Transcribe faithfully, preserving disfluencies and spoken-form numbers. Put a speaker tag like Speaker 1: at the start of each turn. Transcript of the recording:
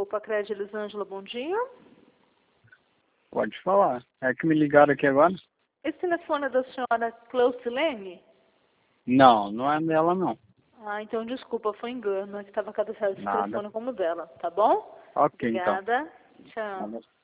Speaker 1: Copa Crédito Elisângela, bom dia.
Speaker 2: Pode falar. É que me ligaram aqui agora?
Speaker 1: Esse telefone é da senhora Cleusilene?
Speaker 2: Não, não é dela não.
Speaker 1: Ah, então desculpa, foi engano. É que estava cadastrado esse
Speaker 2: Nada.
Speaker 1: telefone como dela, tá bom?
Speaker 2: Ok, então.
Speaker 1: Obrigada. Tchau.
Speaker 2: Nada.